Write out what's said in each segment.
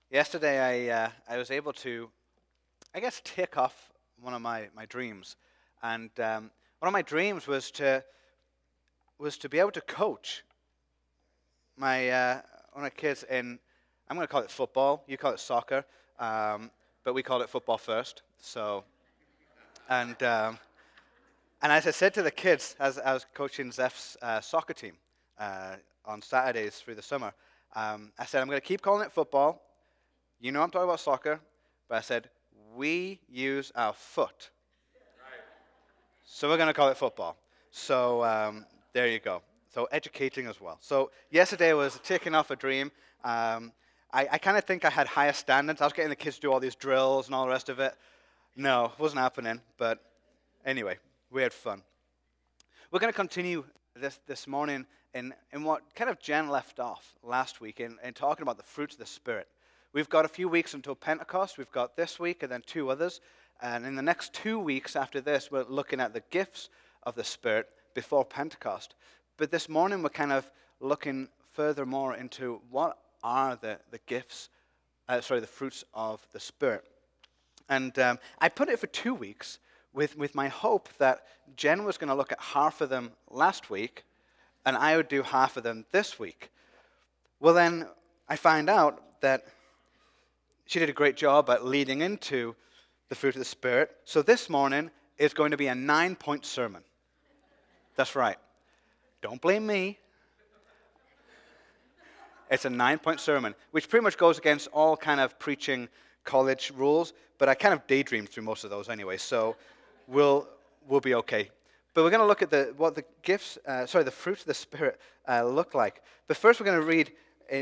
Yesterday, I was able to, I guess, tick off one of my dreams, and one of my dreams was to be able to coach my one of my kids in. I'm going to call it football. You call it soccer, but we call it football first. So, and and as I said to the kids, as I was coaching Zeph's soccer team on Saturdays through the summer, I said I'm going to keep calling it football. You know I'm talking about soccer, but I said, we use our foot. So we're going to call it football. So there you go. So educating as well. So yesterday was taking off a dream. I kind of think I had higher standards. I was getting the kids to do all these drills and all the rest of it. No, it wasn't happening. But anyway, we had fun. We're going to continue this morning in what kind of Jen left off last week in talking about the fruits of the Spirit. We've got a few weeks until Pentecost. We've got this week and then 2 others. And in the next 2 weeks after this, we're looking at the gifts of the Spirit before Pentecost. But this morning, we're kind of looking furthermore into what are the fruits of the Spirit. And I put it for 2 weeks with my hope that Jen was going to look at half of them last week, and I would do half of them this week. Well, then I find out that she did a great job at leading into the fruit of the Spirit. So this morning is going to be a 9-point sermon. That's right. Don't blame me. It's a 9-point sermon, which pretty much goes against all kind of preaching college rules, but I kind of daydreamed through most of those anyway, so we'll be okay. But we're going to look at what the the fruits of the Spirit look like. But first we're going to read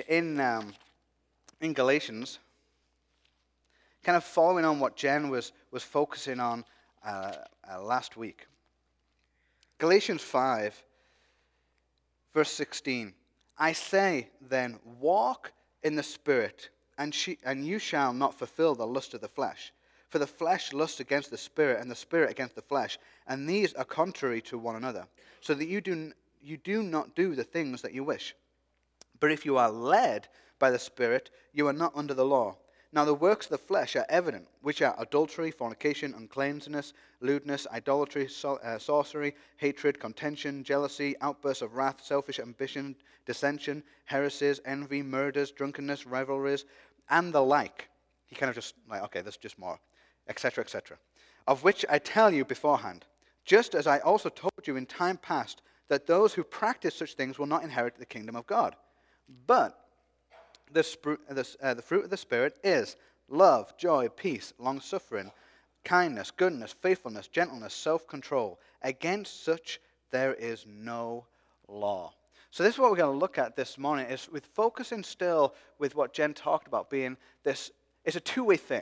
in Galatians, kind of following on what Jen was focusing on last week. Galatians 5, verse 16. I say then, walk in the Spirit, and you shall not fulfill the lust of the flesh. For the flesh lusts against the Spirit, and the Spirit against the flesh, and these are contrary to one another, so that you do not do the things that you wish. But if you are led by the Spirit, you are not under the law. Now the works of the flesh are evident, which are adultery, fornication, uncleanness, lewdness, idolatry, sorcery, hatred, contention, jealousy, outbursts of wrath, selfish ambition, dissension, heresies, envy, murders, drunkenness, rivalries, and the like. He kind of just like, okay, there's just more, etc., etc. Of which I tell you beforehand, just as I also told you in time past, that those who practice such things will not inherit the kingdom of God. But the fruit of the Spirit is love, joy, peace, long-suffering, kindness, goodness, faithfulness, gentleness, self-control. Against such there is no law. So this is what we're going to look at this morning, is with focusing still with what Jen talked about being this. It's a two-way thing.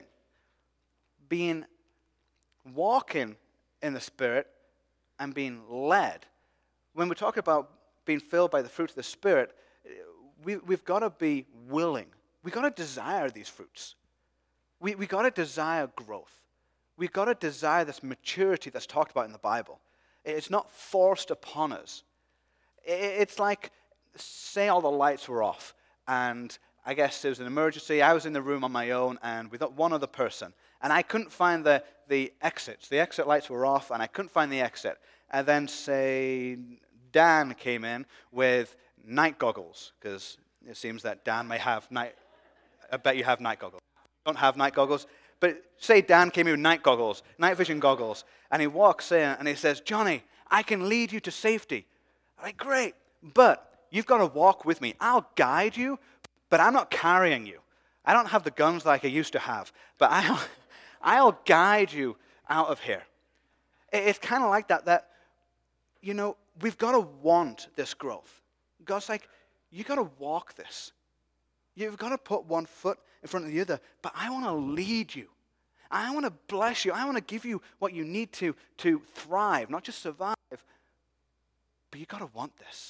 Walking in the Spirit and being led. When we talk about being filled by the fruit of the Spirit, we've got to be willing. We've got to desire these fruits. We've got to desire growth. We've got to desire this maturity that's talked about in the Bible. It's not forced upon us. It's like, say all the lights were off, and I guess there was an emergency. I was in the room on my own, and we got one other person, and I couldn't find the exits. The exit lights were off, and I couldn't find the exit. And then, say, Dan came in with night goggles, because it seems that Dan may have I bet you have night goggles. Don't have night goggles, but say Dan came in with night goggles, night vision goggles, and he walks in and he says, Johnny, I can lead you to safety. I'm like, great, but you've got to walk with me. I'll guide you, but I'm not carrying you. I don't have the guns like I used to have, but I'll guide you out of here. It's kind of like that, we've got to want this growth. God's like, you got to walk this. You've got to put one foot in front of the other, but I want to lead you. I want to bless you. I want to give you what you need to thrive, not just survive, but you've got to want this.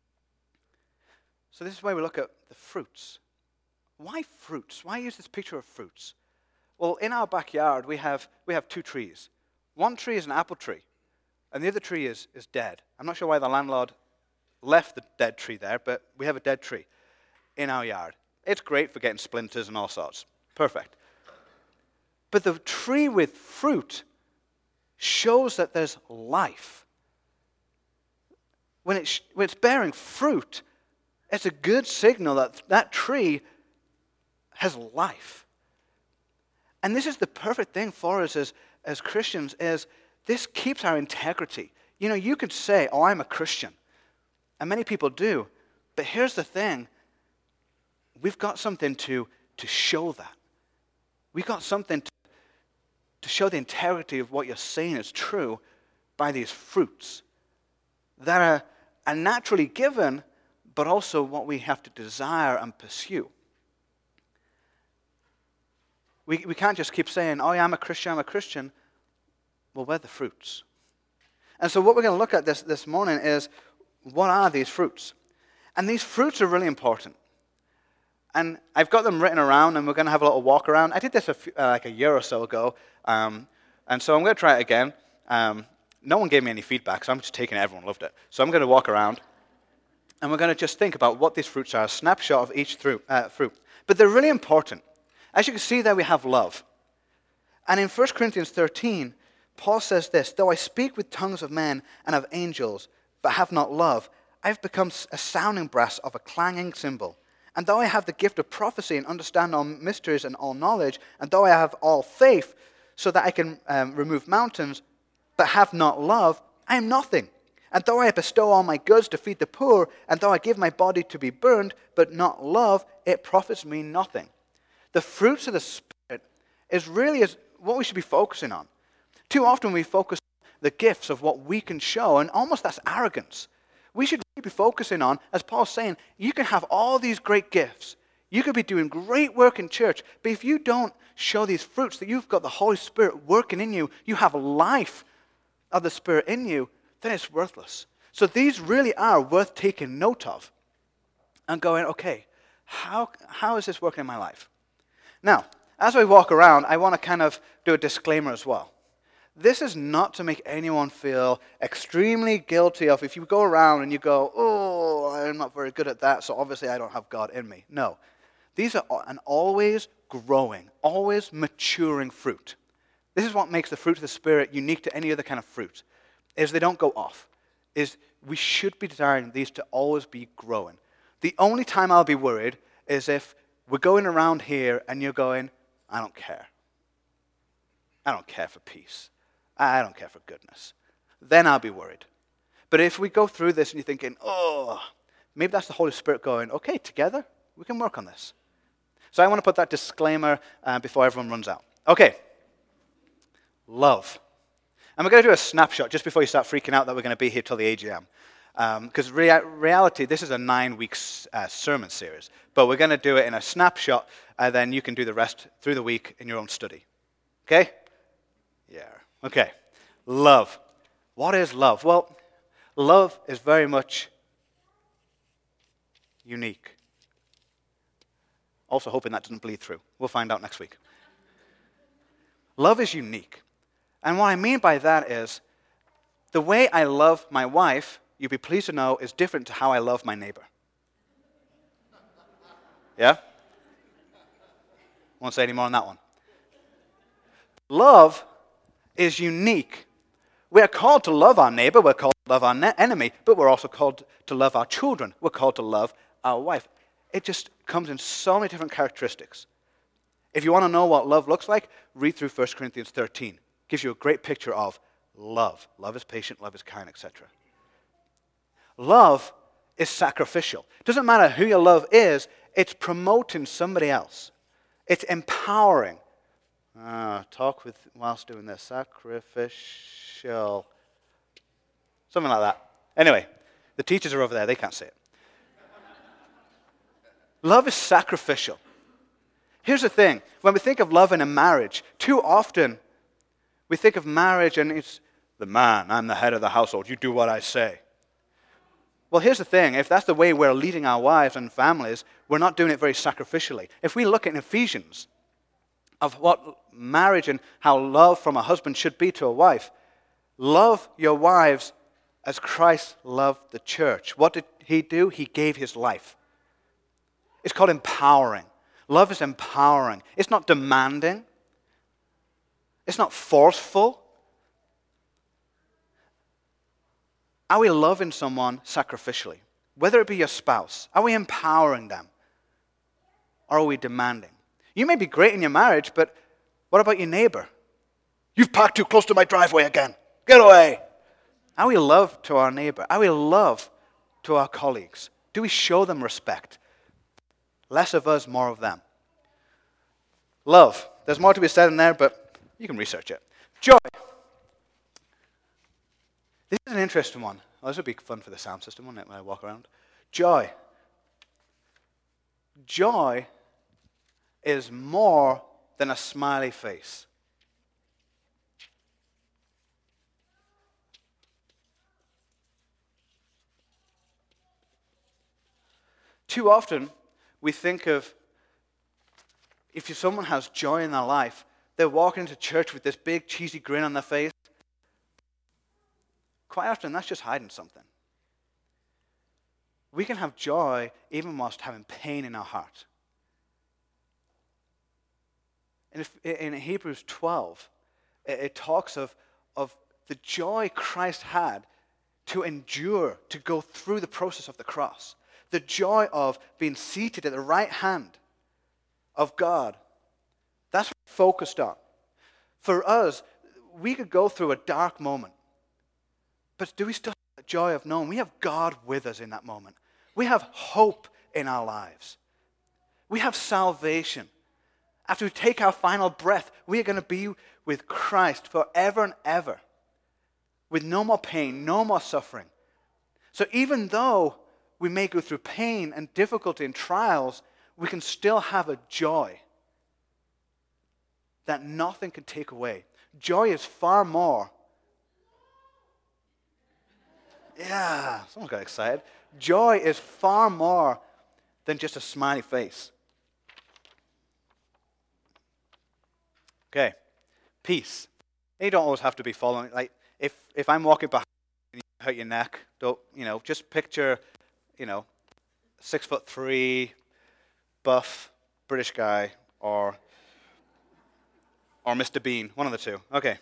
So this is why we look at the fruits. Why fruits? Why use this picture of fruits? Well, in our backyard, we have 2 trees. One tree is an apple tree, and the other tree is dead. I'm not sure why the landlord left the dead tree there, but we have a dead tree in our yard. It's great for getting splinters and all sorts. Perfect. But the tree with fruit shows that there's life. When it's bearing fruit, it's a good signal that that tree has life. And this is the perfect thing for us as Christians, is this keeps our integrity. You know, you could say, oh, I'm a Christian. And many people do. But here's the thing. We've got something to show that. We've got something to show the integrity of what you're saying is true by these fruits that are naturally given, but also what we have to desire and pursue. We can't just keep saying, oh, yeah, I'm a Christian. Well, where are the fruits? And so what we're going to look at this morning is, what are these fruits? And these fruits are really important. And I've got them written around, and we're going to have a little walk around. I did this like a year or so ago, and so I'm going to try it again. No one gave me any feedback, so I'm just taking it. Everyone loved it. So I'm going to walk around, and we're going to just think about what these fruits are, a snapshot of each fruit. But they're really important. As you can see there, we have love. And in 1 Corinthians 13, Paul says this, though I speak with tongues of men and of angels, but have not love, I have become a sounding brass of a clanging cymbal. And though I have the gift of prophecy and understand all mysteries and all knowledge, and though I have all faith so that I can remove mountains, but have not love, I am nothing. And though I bestow all my goods to feed the poor, and though I give my body to be burned, but not love, it profits me nothing. The fruits of the Spirit is really what we should be focusing on. Too often we focus on the gifts of what we can show, and almost that's arrogance. We should be focusing on, as Paul's saying, you can have all these great gifts. You could be doing great work in church, but if you don't show these fruits, that you've got the Holy Spirit working in you, you have life of the Spirit in you, then it's worthless. So these really are worth taking note of and going, okay, how is this working in my life? Now, as I walk around, I want to kind of do a disclaimer as well. This is not to make anyone feel extremely guilty of if you go around and you go, oh, I'm not very good at that, so obviously I don't have God in me. No. These are an always growing, always maturing fruit. This is what makes the fruit of the Spirit unique to any other kind of fruit, is they don't go off. Is we should be desiring these to always be growing. The only time I'll be worried is if we're going around here and you're going, I don't care. I don't care for peace. I don't care for goodness. Then I'll be worried. But if we go through this and you're thinking, oh, maybe that's the Holy Spirit going, okay, together, we can work on this. So I want to put that disclaimer before everyone runs out. Okay. Love. And we're going to do a snapshot just before you start freaking out that we're going to be here till the AGM. Because reality, this is a 9-week sermon series. But we're going to do it in a snapshot, and then you can do the rest through the week in your own study. Okay? Yeah. Okay. Love. What is love? Well, love is very much unique. Also hoping that doesn't bleed through. We'll find out next week. Love is unique. And what I mean by that is the way I love my wife, you'd be pleased to know, is different to how I love my neighbor. Yeah? Won't say any more on that one. Love is unique. We're called to love our neighbor, we're called to love our enemy, but we're also called to love our children. We're called to love our wife. It just comes in so many different characteristics. If you want to know what love looks like, read through 1 Corinthians 13. Gives you a great picture of love. Love is patient, love is kind, etc. Love is sacrificial. It doesn't matter who your love is, it's promoting somebody else. It's empowering. Talk with whilst doing this. Sacrificial. Something like that. Anyway, the teachers are over there. They can't say it. Love is sacrificial. Here's the thing. When we think of love in a marriage, too often we think of marriage and it's the man. I'm the head of the household. You do what I say. Well, here's the thing. If that's the way we're leading our wives and families, we're not doing it very sacrificially. If we look at Ephesians of what marriage and how love from a husband should be to a wife, love your wives as Christ loved the church. What did he do? He gave his life. It's called empowering. Love is empowering. It's not demanding. It's not forceful. Are we loving someone sacrificially? Whether it be your spouse, are we empowering them? Or are we demanding? You may be great in your marriage, but what about your neighbor? You've parked too close to my driveway again. Get away. Are we love to our neighbor? Are we love to our colleagues? Do we show them respect? Less of us, more of them. Love. There's more to be said in there, but you can research it. Joy. This is an interesting one. Oh, this would be fun for the sound system, wouldn't it, when I walk around? Joy. Joy is more than a smiley face. Too often, we think of if someone has joy in their life, they're walking into church with this big, cheesy grin on their face. Quite often, that's just hiding something. We can have joy even whilst having pain in our heart. In Hebrews 12, it talks of the joy Christ had to endure, to go through the process of the cross. The joy of being seated at the right hand of God. That's what we're focused on. For us, we could go through a dark moment. But do we still have the joy of knowing we have God with us in that moment? We have hope in our lives. We have salvation. After we take our final breath, we are going to be with Christ forever and ever. With no more pain, no more suffering. So even though we may go through pain and difficulty and trials, we can still have a joy that nothing can take away. Joy is far more. Yeah, someone got excited. Joy is far more than just a smiley face. Okay, peace. You don't always have to be following. Like if I'm walking behind you, you hurt your neck. Don't just picture 6'3", buff British guy, or Mr. Bean, one of the two. Okay.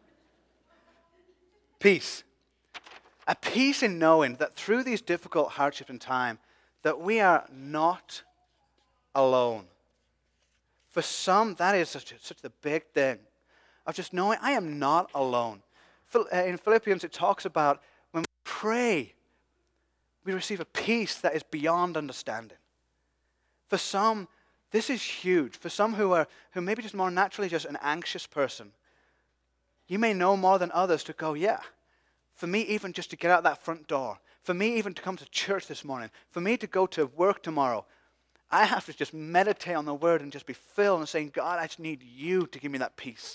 Peace. A peace in knowing that through these difficult hardships and time, that we are not alone. For some, that is such a big thing of just knowing I am not alone. In Philippians, it talks about when we pray, we receive a peace that is beyond understanding. For some, this is huge. For some who maybe just more naturally just an anxious person, you may know more than others to go, yeah, for me even just to get out that front door, for me even to come to church this morning, for me to go to work tomorrow, I have to just meditate on the word and just be filled and saying, God, I just need you to give me that peace.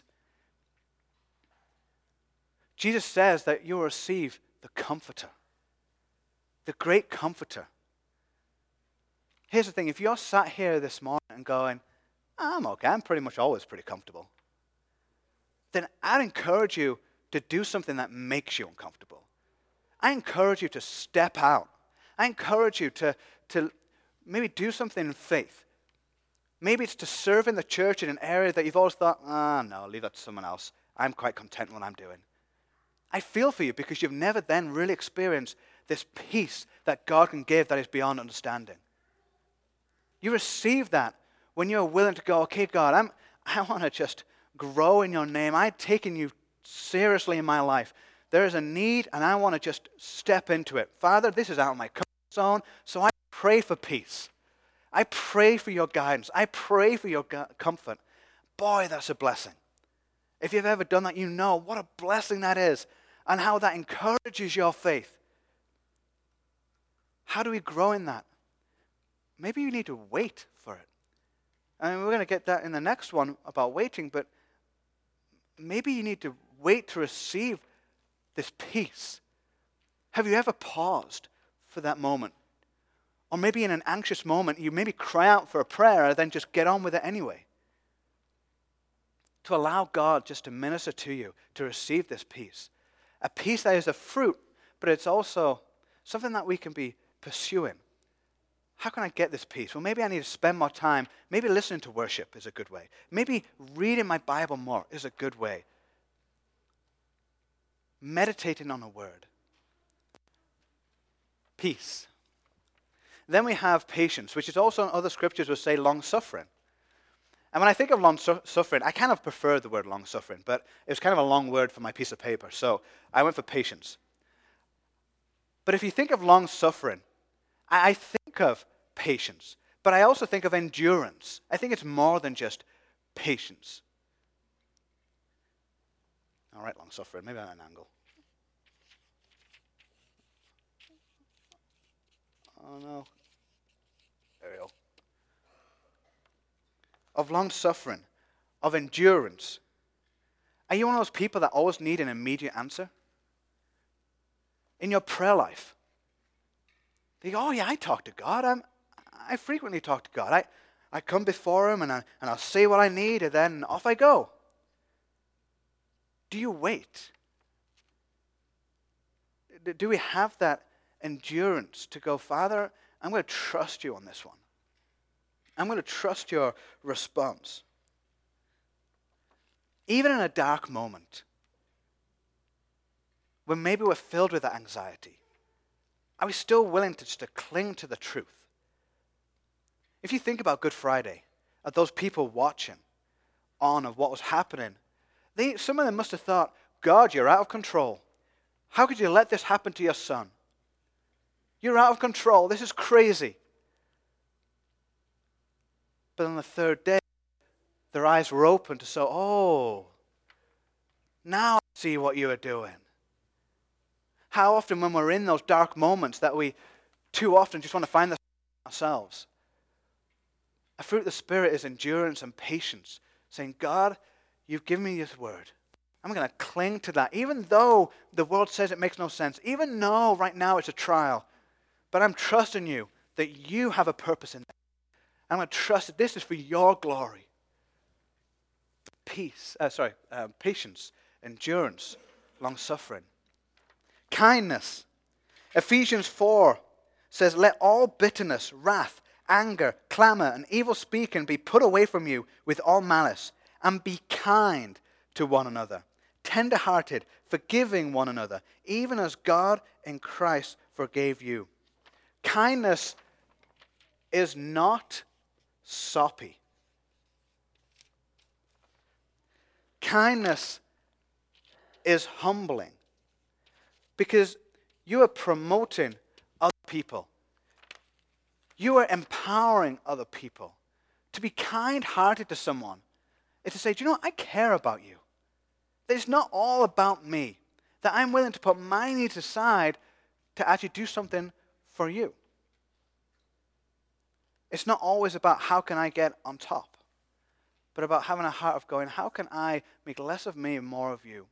Jesus says that you will receive the Comforter, the great Comforter. Here's the thing, if you're sat here this morning and going, I'm okay, I'm pretty much always pretty comfortable, then I'd encourage you to do something that makes you uncomfortable. I encourage you to step out. I encourage you to maybe do something in faith. Maybe it's to serve in the church in an area that you've always thought, no, leave that to someone else. I'm quite content with what I'm doing. I feel for you because you've never then really experienced this peace that God can give that is beyond understanding. You receive that when you're willing to go, okay, God, I want to just grow in your name. I've taken you seriously in my life. There is a need, and I want to just step into it. Father, this is out of my comfort zone, so I pray for peace. I pray for your guidance. I pray for your comfort. Boy, that's a blessing. If you've ever done that, you know what a blessing that is and how that encourages your faith. How do we grow in that? Maybe you need to wait for it. And we're going to get that in the next one about waiting, but maybe you need to wait to receive this peace. Have you ever paused for that moment? Or maybe in an anxious moment, you maybe cry out for a prayer and then just get on with it anyway. To allow God just to minister to you, to receive this peace. A peace that is a fruit, but it's also something that we can be pursuing. how can I get this peace? Well, maybe I need to spend more time. Maybe listening to worship is a good way. Maybe reading my Bible more is a good way. Meditating on a word. Peace. Then we have patience, which is also in other scriptures will say long-suffering. And when I think of long-suffering, I kind of prefer the word long-suffering, but it was kind of a long word for my piece of paper, so I went for patience. But if you think of long-suffering, I think of patience, but I also think of endurance. I think it's more than just patience. All right, long-suffering, maybe on an angle. Oh, no. There we go. Of long-suffering, of endurance. Are you one of those people that always need an immediate answer? In your prayer life, you go, oh yeah, I talk to God. I frequently talk to God. I come before Him and I'll say what I need and then off I go. Do you wait? Do we have that endurance to go, Father, I'm going to trust you on this one. I'm going to trust your response. Even in a dark moment, when maybe we're filled with that anxiety, are we still willing to just to cling to the truth? If you think about Good Friday, of those people watching on of what was happening, some of them must have thought, God, you're out of control. How could you let this happen to your son? You're out of control. This is crazy. But on the third day, their eyes were open to say, oh, now I see what you are doing. How often when we're in those dark moments that we too often just want to find ourselves. A fruit of the Spirit is endurance and patience, saying, God, you've given me this word. I'm going to cling to that, even though the world says it makes no sense, even though right now it's a trial. But I'm trusting you that you have a purpose in that. I'm going to trust that this is for your glory. Patience, endurance, long-suffering. Kindness. Ephesians 4 says, let all bitterness, wrath, anger, clamor, and evil speaking be put away from you with all malice, and be kind to one another, tender-hearted, forgiving one another, even as God in Christ forgave you. Kindness is not soppy. Kindness is humbling because you are promoting other people. You are empowering other people. To be kind-hearted to someone is to say, do you know what? I care about you. That it's not all about me. That I'm willing to put my needs aside to actually do something for you. It's not always about how can I get on top, but about having a heart of going, how can I make less of me and more of you?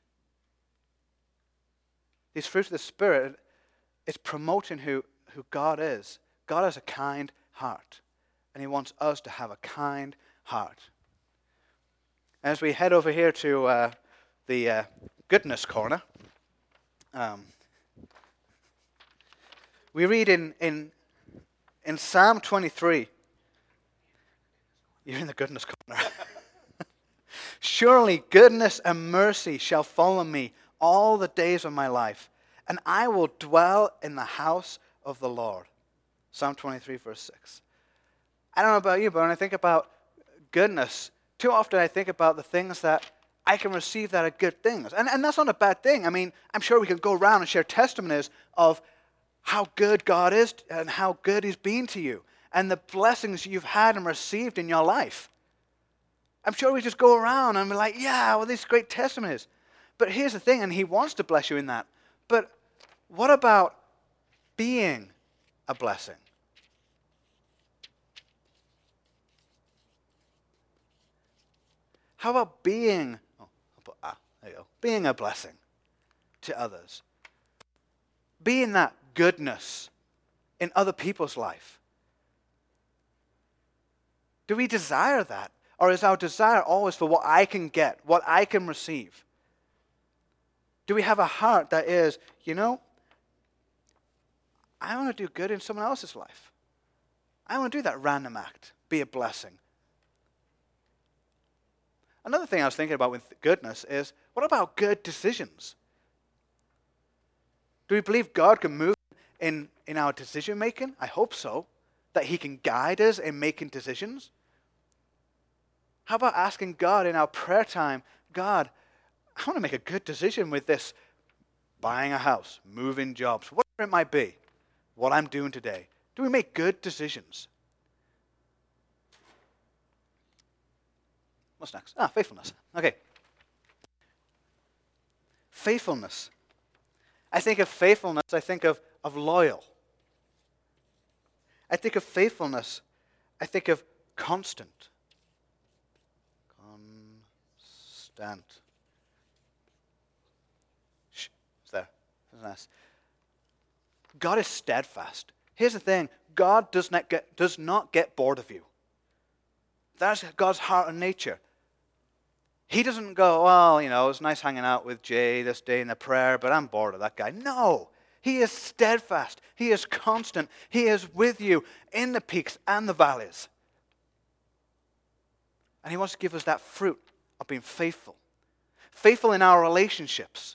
These fruits of the Spirit, it's promoting who God is. God has a kind heart, and He wants us to have a kind heart. As we head over here to the goodness corner, we read in Psalm 23, you're in the goodness corner. Surely goodness and mercy shall follow me all the days of my life, and I will dwell in the house of the Lord. Psalm 23, verse 6. I don't know about you, but when I think about goodness, too often I think about the things that I can receive that are good things. And that's not a bad thing. I mean, I'm sure we could go around and share testimonies of how good God is and how good He's been to you and the blessings you've had and received in your life. I'm sure we just go around and be like, yeah, well, these great testimonies. But here's the thing, and He wants to bless you in that. But what about being a blessing? How about being a blessing to others? Being that goodness in other people's life. Do we desire that? Or is our desire always for what I can get, what I can receive? Do we have a heart that is, I want to do good in someone else's life? I want to do that random act, be a blessing. Another thing I was thinking about with goodness is, what about good decisions? Do we believe God can move in our decision making? I hope so. That he can guide us in making decisions. How about asking God in our prayer time, God, I want to make a good decision with this buying a house, moving jobs, whatever it might be, what I'm doing today. Do we make good decisions? What's next? Faithfulness. Okay. Faithfulness. I think of faithfulness, I think of loyal. I think of faithfulness, I think of constant. Constant. Shh, it's there. It's nice. God is steadfast. Here's the thing. God does not get bored of you. That's God's heart and nature. He doesn't go, well, it was nice hanging out with Jay this day in the prayer, but I'm bored of that guy. No. He is steadfast. He is constant. He is with you in the peaks and the valleys. And he wants to give us that fruit of being faithful. Faithful in our relationships.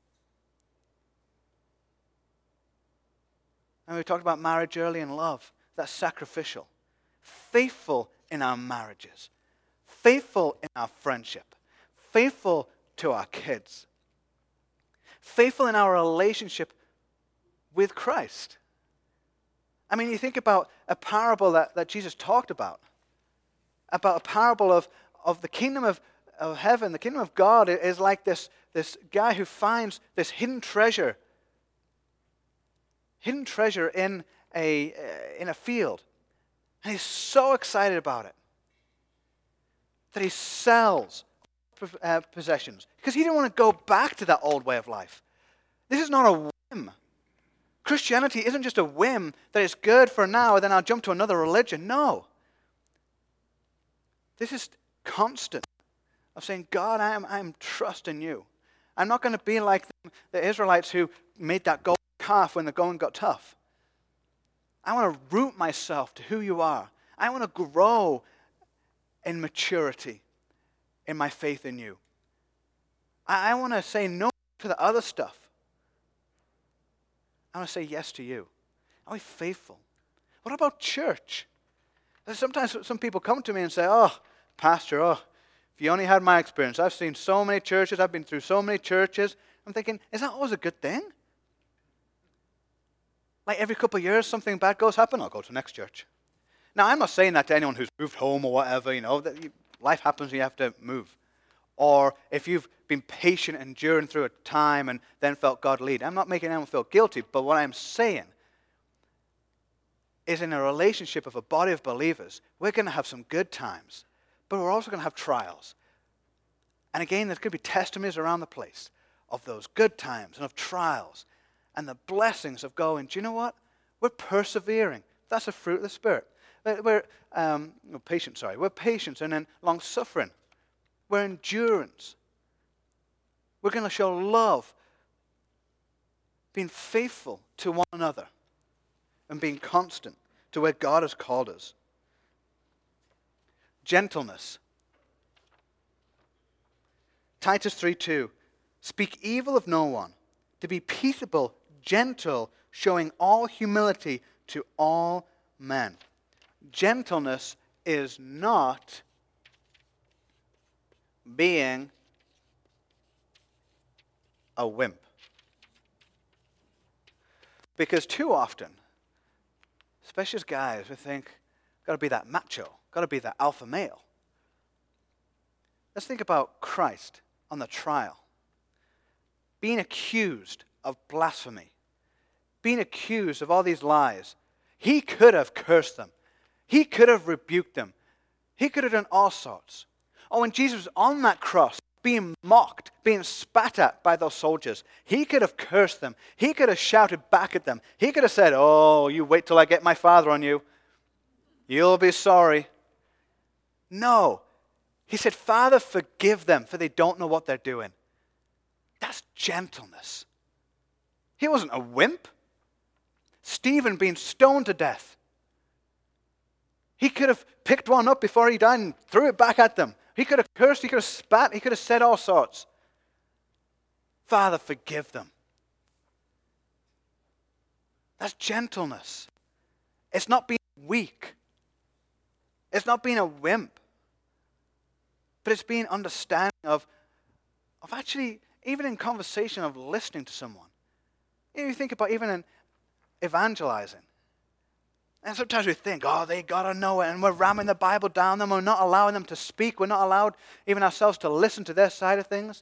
And we talked about marriage early and love. That's sacrificial. Faithful in our marriages. Faithful in our friendship. Faithful to our kids. Faithful in our relationship with Christ. I mean, you think about a parable that Jesus talked about a parable of the kingdom of heaven. The kingdom of God is like this guy who finds this hidden treasure in a field. And he's so excited about it that he sells possessions because he didn't want to go back to that old way of life. This is not a whim. Christianity isn't just a whim that it's good for now and then I'll jump to another religion. No. This is constant of saying, God, I'm trusting you. I'm not going to be like the Israelites who made that golden calf when the going got tough. I want to root myself to who you are. I want to grow in maturity in my faith in you. I want to say no to the other stuff. I want to say yes to you. Are we faithful? What about church? Sometimes some people come to me and say, Pastor, if you only had my experience. I've seen so many churches. I've been through so many churches. I'm thinking, is that always a good thing? Like every couple of years, something bad goes happen, I'll go to the next church. Now, I'm not saying that to anyone who's moved home or whatever, that life happens and you have to move. Or if you've been patient, enduring through a time and then felt God lead. I'm not making anyone feel guilty, but what I'm saying is in a relationship of a body of believers, we're going to have some good times, but we're also going to have trials. And again, there's going to be testimonies around the place of those good times and of trials and the blessings of going, do you know what? We're persevering. That's a fruit of the Spirit. We're patient, We're patient and then long-suffering. We're endurance. We're going to show love, being faithful to one another and being constant to where God has called us. Gentleness. Titus 3:2. Speak evil of no one, to be peaceable, gentle, showing all humility to all men. Gentleness is not being a wimp. Because too often, especially as guys, we think, got to be that macho, got to be that alpha male. Let's think about Christ on the trial. Being accused of blasphemy. Being accused of all these lies. He could have cursed them. He could have rebuked them. He could have done all sorts. Oh, when Jesus was on that cross, being mocked, being spat at by those soldiers, he could have cursed them. He could have shouted back at them. He could have said, oh, you wait till I get my Father on you. You'll be sorry. No. He said, Father, forgive them, for they don't know what they're doing. That's gentleness. He wasn't a wimp. Stephen being stoned to death. He could have picked one up before he died and threw it back at them. He could have cursed, he could have spat, he could have said all sorts. Father, forgive them. That's gentleness. It's not being weak. It's not being a wimp. But it's being understanding of actually, even in conversation, of listening to someone. You think about even in evangelizing. And sometimes we think, oh, they got to know it, and we're ramming the Bible down them. We're not allowing them to speak. We're not allowed even ourselves to listen to their side of things.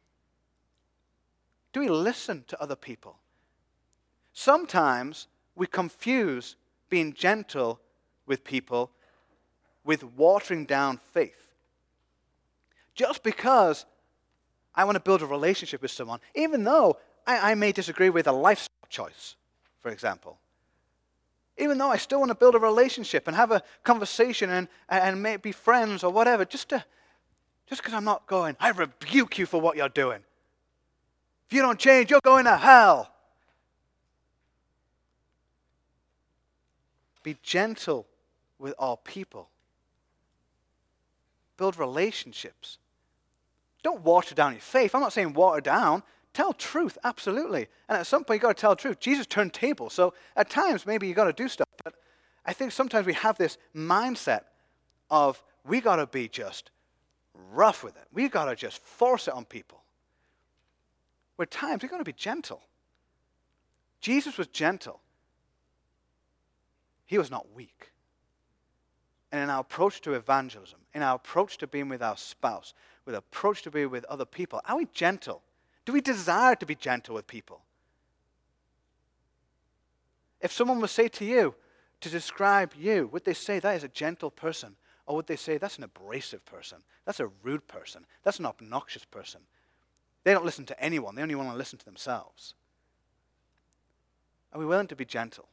Do we listen to other people? Sometimes we confuse being gentle with people with watering down faith. Just because I want to build a relationship with someone, even though I may disagree with a lifestyle choice, for example. Even though I still want to build a relationship and have a conversation and maybe be friends or whatever, just because I'm not going, I rebuke you for what you're doing. If you don't change, you're going to hell. Be gentle with all people. Build relationships. Don't water down your faith. I'm not saying water down. Tell truth, absolutely. And at some point, you've got to tell the truth. Jesus turned tables. So at times, maybe you've got to do stuff. But I think sometimes we have this mindset of we got to be just rough with it. We got to just force it on people. Where at times, we've got to be gentle. Jesus was gentle. He was not weak. And in our approach to evangelism, in our approach to being with our spouse, with our approach to being with other people, are we gentle? Do we desire to be gentle with people? If someone would say to you, to describe you, would they say that is a gentle person? Or would they say that's an abrasive person? That's a rude person. That's an obnoxious person. They don't listen to anyone. They only want to listen to themselves. Are we willing to be gentle?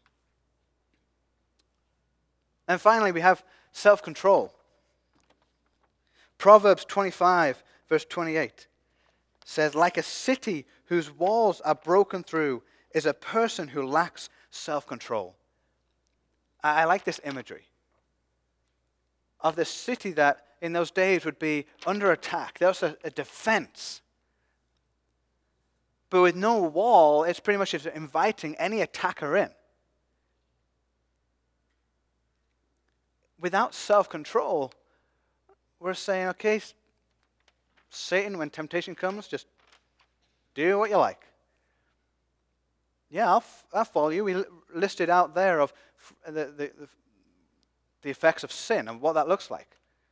And finally, we have self-control. Proverbs 25, verse 28 says, like a city whose walls are broken through is a person who lacks self-control. I like this imagery of this city that in those days would be under attack. There was a defense. But with no wall, it's pretty much inviting any attacker in. Without self-control, we're saying, okay, Satan, when temptation comes, just do what you like. Yeah, I'll follow you. We listed out there of the effects of sin and what that looks like.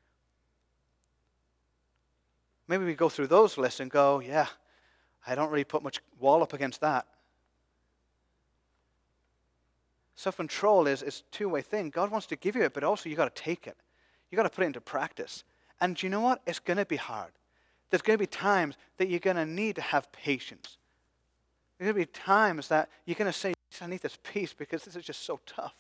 Maybe we go through those lists and go, yeah, I don't really put much wall up against that. Self-control is a two-way thing. God wants to give you it, but also you got to take it. You got to put it into practice. And you know what? It's going to be hard. There's going to be times that you're going to need to have patience. There's going to be times that you're going to say, I need this peace because this is just so tough.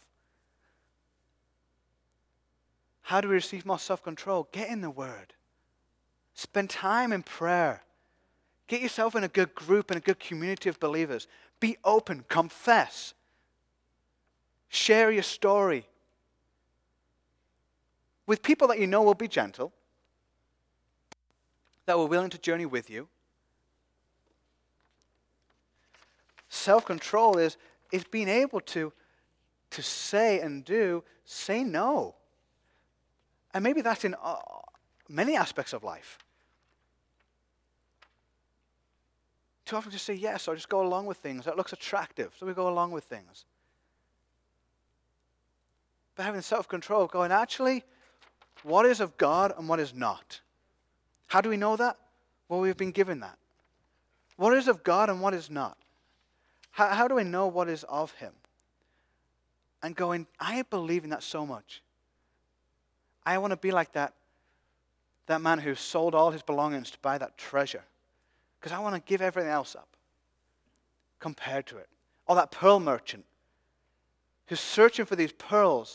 How do we receive more self-control? Get in the Word. Spend time in prayer. Get yourself in a good group and a good community of believers. Be open. Confess. Share your story with people that you know will be gentle, that are willing to journey with you. Self-control is being able to say and say no. And maybe that's in many aspects of life. Too often just say yes or just go along with things. That looks attractive, so we go along with things. But having self-control, going, actually, what is of God and what is not? How do we know that? Well, we've been given that. What is of God and what is not? How do we know what is of Him? And going, I believe in that so much. I want to be like that man who sold all his belongings to buy that treasure. Because I want to give everything else up compared to it. Or that pearl merchant who's searching for these pearls.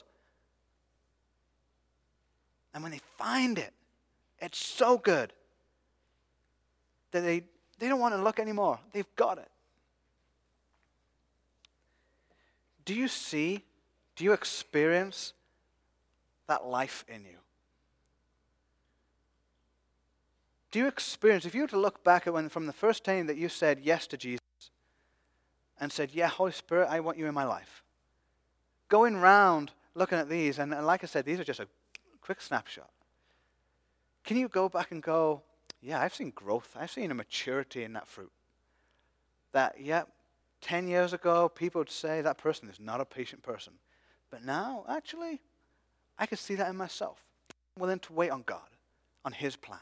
And when they find it, it's so good that they don't want to look anymore. They've got it. Do you see, do you experience that life in you? Do you experience, if you were to look back at when from the first time that you said yes to Jesus and said, yeah, Holy Spirit, I want you in my life. Going round looking at these, and like I said, these are just a quick snapshot. Can you go back and go, yeah, I've seen growth. I've seen a maturity in that fruit. That, yeah, 10 years ago, people would say that person is not a patient person. But now, actually, I can see that in myself. I'm willing to wait on God, on his plan.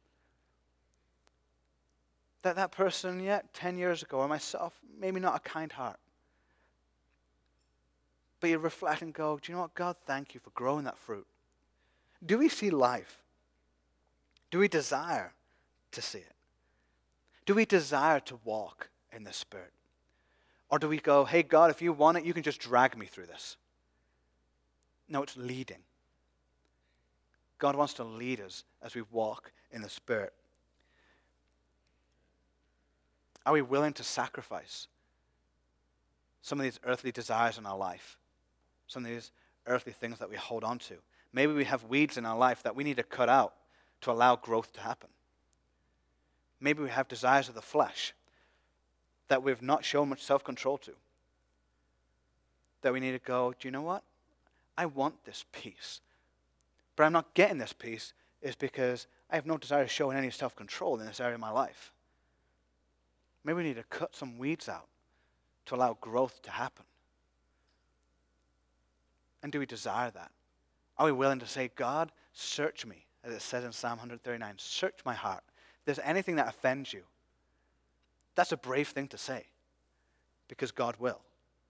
That person, yeah, 10 years ago, or myself, maybe not a kind heart. But you reflect and go, do you know what, God, thank you for growing that fruit. Do we see life? Do we desire to see it? Do we desire to walk in the Spirit? Or do we go, hey, God, if you want it, you can just drag me through this? No, it's leading. God wants to lead us as we walk in the Spirit. Are we willing to sacrifice some of these earthly desires in our life? Some of these earthly things that we hold on to? Maybe we have weeds in our life that we need to cut out to allow growth to happen. Maybe we have desires of the flesh that we've not shown much self-control to. That we need to go, do you know what? I want this peace. But I'm not getting this peace is because I have no desire to show any self-control in this area of my life. Maybe we need to cut some weeds out to allow growth to happen. And do we desire that? Are we willing to say, God, search me, as it says in Psalm 139, search my heart. If there's anything that offends you, that's a brave thing to say, because God will.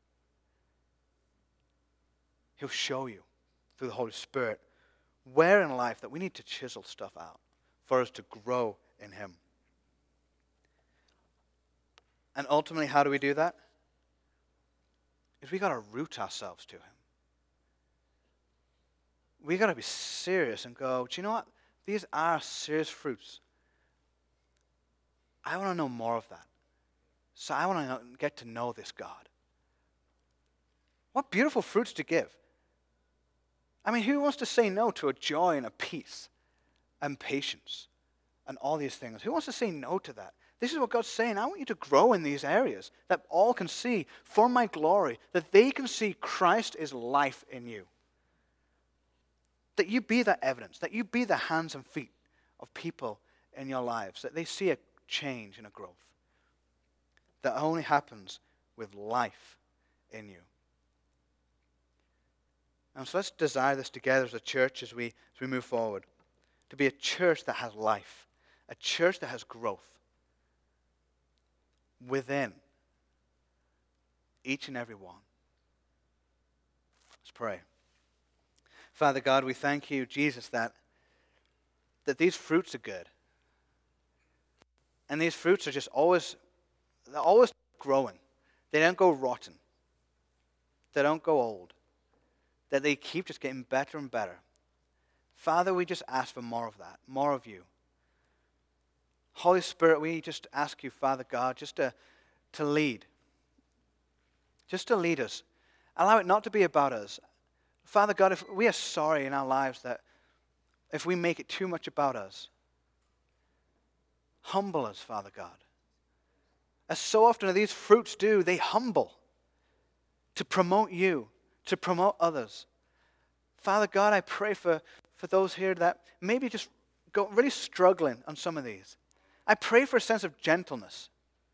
He'll show you through the Holy Spirit where in life that we need to chisel stuff out for us to grow in him. And ultimately, how do we do that? Is we got to root ourselves to him. We got to be serious and go, do you know what? These are serious fruits. I want to know more of that. So I want to get to know this God. What beautiful fruits to give. I mean, who wants to say no to a joy and a peace and patience and all these things? Who wants to say no to that? This is what God's saying. I want you to grow in these areas that all can see for my glory, that they can see Christ is life in you. That you be that evidence, that you be the hands and feet of people in your lives, that they see a change and a growth that only happens with life in you. And so let's desire this together as a church as we move forward, to be a church that has life, a church that has growth within each and every one. Let's pray. Father God, we thank you, Jesus, that these fruits are good. And these fruits are just they're always growing. They don't go rotten. They don't go old. That they keep just getting better and better. Father, we just ask for more of that, more of you. Holy Spirit, we just ask you, Father God, just to lead. Just to lead us. Allow it not to be about us. Father God, if we are sorry in our lives that if we make it too much about us, humble us, Father God. As so often these fruits do, they humble to promote you, to promote others. Father God, I pray for those here that maybe just go really struggling on some of these. I pray for a sense of gentleness.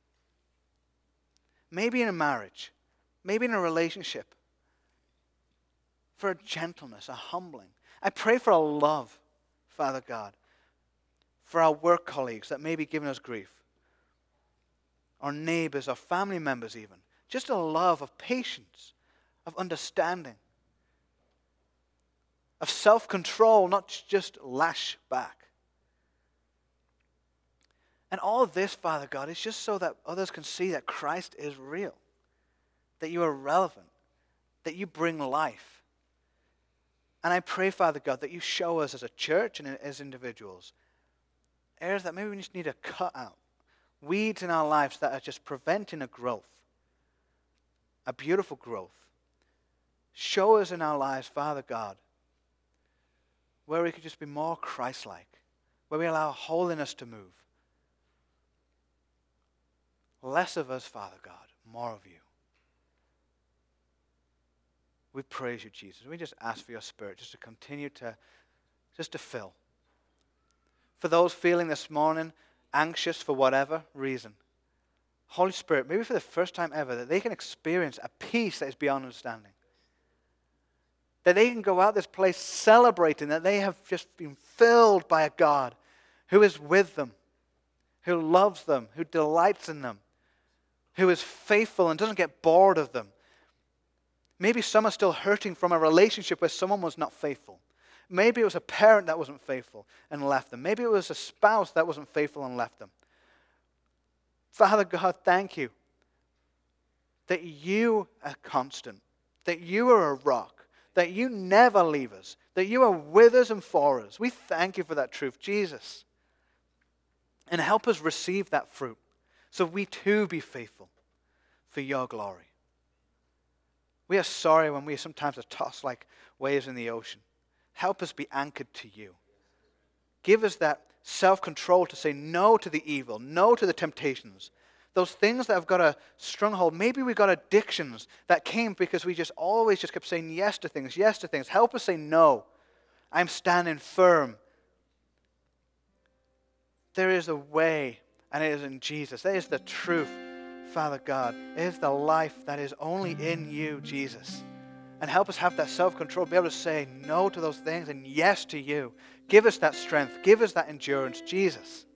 Maybe in a marriage, maybe in a relationship. For a gentleness, a humbling. I pray for a love, Father God, for our work colleagues that may be giving us grief. Our neighbors, our family members even. Just a love of patience, of understanding, of self-control, not just lash back. And all of this, Father God, is just so that others can see that Christ is real, that you are relevant, that you bring life. And I pray, Father God, that you show us as a church and as individuals areas that maybe we just need to cut out, weeds in our lives that are just preventing a growth, a beautiful growth. Show us in our lives, Father God, where we could just be more Christ-like, where we allow holiness to move. Less of us, Father God, more of you. We praise you, Jesus. We just ask for your Spirit just to continue to fill. For those feeling this morning anxious for whatever reason, Holy Spirit, maybe for the first time ever, that they can experience a peace that is beyond understanding. That they can go out this place celebrating that they have just been filled by a God who is with them, who loves them, who delights in them, who is faithful and doesn't get bored of them. Maybe some are still hurting from a relationship where someone was not faithful. Maybe it was a parent that wasn't faithful and left them. Maybe it was a spouse that wasn't faithful and left them. Father God, thank you that you are constant, that you are a rock, that you never leave us, that you are with us and for us. We thank you for that truth, Jesus. And help us receive that fruit so we too be faithful for your glory. We are sorry when we sometimes are tossed like waves in the ocean. Help us be anchored to you. Give us that self-control to say no to the evil, no to the temptations. Those things that have got a stronghold. Maybe we've got addictions that came because we always kept saying yes to things, yes to things. Help us say no. I'm standing firm. There is a way, and it is in Jesus. That is the truth, Father God. It is the life that is only in you, Jesus. And help us have that self-control, be able to say no to those things and yes to you. Give us that strength. Give us that endurance, Jesus.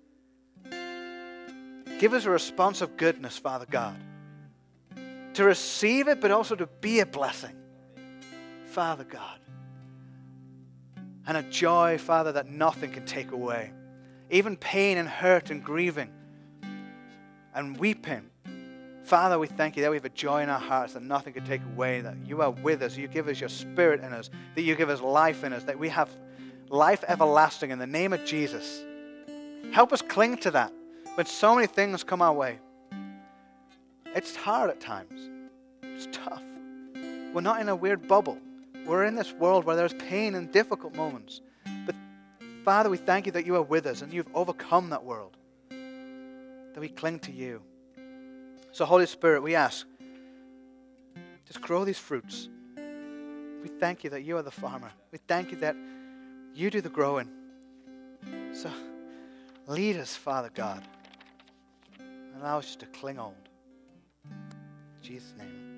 Give us a response of goodness, Father God. To receive it, but also to be a blessing, Father God. And a joy, Father, that nothing can take away. Even pain and hurt and grieving and weeping. Father, we thank you that we have a joy in our hearts that nothing can take away, that you are with us, you give us your Spirit in us, that you give us life in us, that we have life everlasting in the name of Jesus. Help us cling to that when so many things come our way. It's hard at times. It's tough. We're not in a weird bubble. We're in this world where there's pain and difficult moments. But Father, we thank you that you are with us and you've overcome that world, that we cling to you. So Holy Spirit, we ask, just grow these fruits. We thank you that you are the farmer. We thank you that you do the growing. So lead us, Father God. And allow us just to cling on. In Jesus' name.